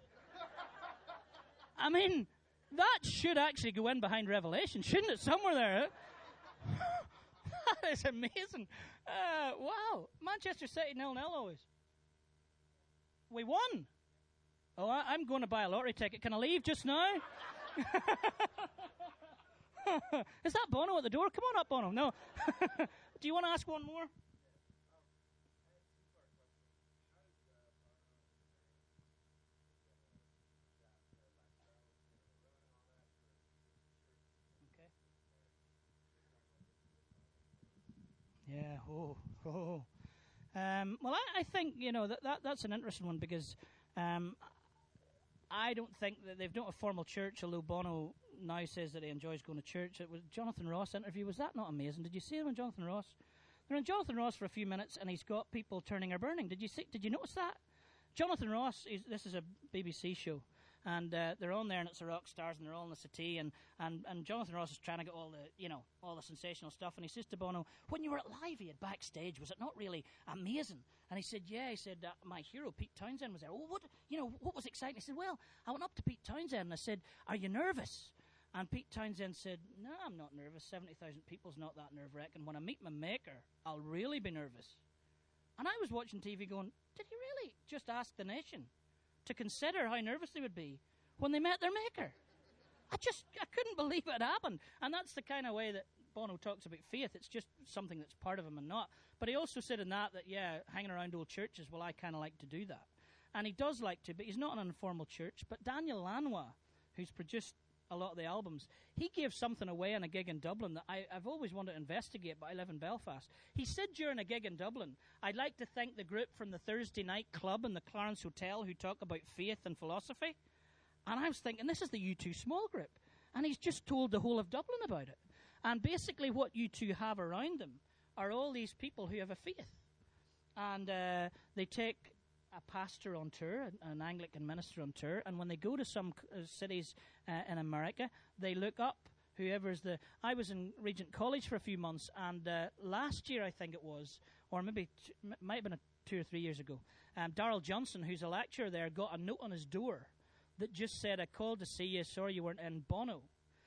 I mean, that should actually go in behind Revelation, shouldn't it? Somewhere there. That is amazing. Wow. Manchester City 0-0 always. We won. Oh, I'm going to buy a lottery ticket. Can I leave just now? Is that Bono at the door? Come on up, Bono. No. Do you want to ask one more? Yeah. Well, I think that's an interesting one because I don't think that they've not a formal church. Although Bono now says that he enjoys going to church. It was Jonathan Ross interview. Was that not amazing? Did you see them on Jonathan Ross? They're on Jonathan Ross for a few minutes, and he's got people turning or burning. Did you notice that? Jonathan Ross. This is a BBC show. And they're on there, and it's the rock stars, and they're all in the city, and Jonathan Ross is trying to get all the sensational stuff, and he says to Bono, when you were at Live Aid backstage, was it not really amazing? And he said, yeah. He said, my hero, Pete Townsend, was there. Oh, what was exciting? He said, well, I went up to Pete Townsend, and I said, are you nervous? And Pete Townsend said, no, I'm not nervous. 70,000 people's not that nerve-wracking. When I meet my maker, I'll really be nervous. And I was watching TV going, did he really just ask the nation to consider how nervous they would be when they met their maker? I couldn't believe it had happened. And that's the kind of way that Bono talks about faith. It's just something that's part of him and not. But he also said in that, hanging around old churches, well, I kind of like to do that. And he does like to, but he's not in an informal church. But Daniel Lanois, who's produced a lot of the albums, he gave something away on a gig in Dublin that I've always wanted to investigate, but I live in Belfast. He said during a gig in Dublin, I'd like to thank the group from the Thursday Night Club and the Clarence Hotel who talk about faith and philosophy. And I was thinking, this is the U2 small group. And he's just told the whole of Dublin about it. And basically what U2 have around them are all these people who have a faith. And they take a pastor on tour, an Anglican minister on tour, and when they go to some cities in America, they look up whoever's I was in Regent College for a few months, and last year, I think it was, or maybe might have been 2 or 3 years ago. Darrell Johnson, who's a lecturer there, got a note on his door that just said, "I called to see you, sorry you weren't in Bono."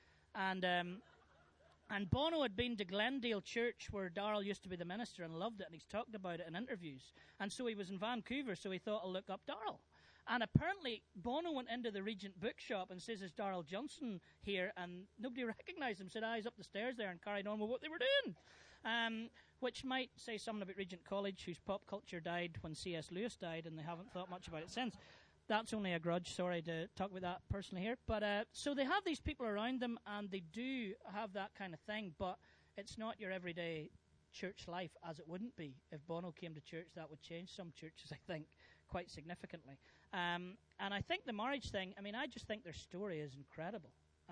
And Bono had been to Glendale Church, where Darrell used to be the minister, and loved it, and he's talked about it in interviews. And so he was in Vancouver, so he thought, I'll look up Darrell. And apparently, Bono went into the Regent bookshop and says, "Is Darrell Johnson here?" And nobody recognised him, said, he's up the stairs there, and carried on with what they were doing. Which might say something about Regent College, whose pop culture died when C.S. Lewis died, and they haven't thought much about it since. That's only a grudge, sorry to talk about that personally here. But so they have these people around them, and they do have that kind of thing, but it's not your everyday church life, as it wouldn't be. If Bono came to church, that would change some churches, I think, quite significantly. And I think the marriage thing, I just think their story is incredible.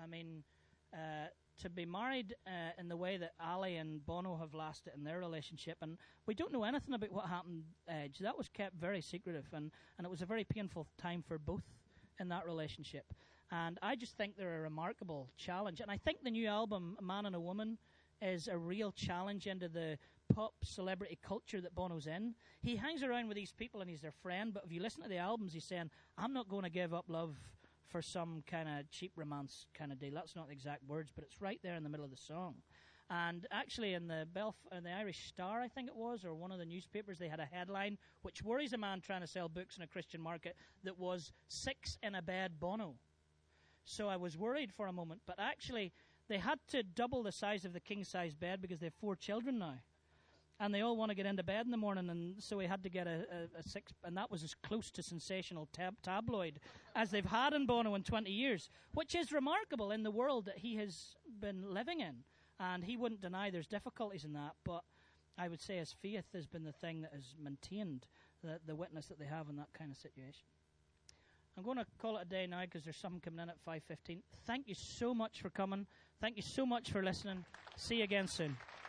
To be married in the way that Ali and Bono have lasted in their relationship, and we don't know anything about what happened. That was kept very secretive, and it was a very painful time for both in that relationship. And I just think they're a remarkable challenge. And I think the new album, A Man and a Woman, is a real challenge into the pop celebrity culture that Bono's in. He hangs around with these people and he's their friend, but if you listen to the albums, he's saying, "I'm not going to give up love for some kind of cheap romance kind of deal." That's not the exact words, but it's right there in the middle of the song. And actually in the Irish Star, I think it was, or one of the newspapers, they had a headline, which worries a man trying to sell books in a Christian market, that was "Six in a Bed Bono." So I was worried for a moment, but actually they had to double the size of the king-size bed because they have 4 children now. And they all want to get into bed in the morning, and so he had to get a 6, and that was as close to sensational tabloid as they've had in Bono in 20 years, which is remarkable in the world that he has been living in. And he wouldn't deny there's difficulties in that, but I would say his faith has been the thing that has maintained the witness that they have in that kind of situation. I'm going to call it a day now because there's something coming in at 5:15. Thank you so much for coming. Thank you so much for listening. See you again soon.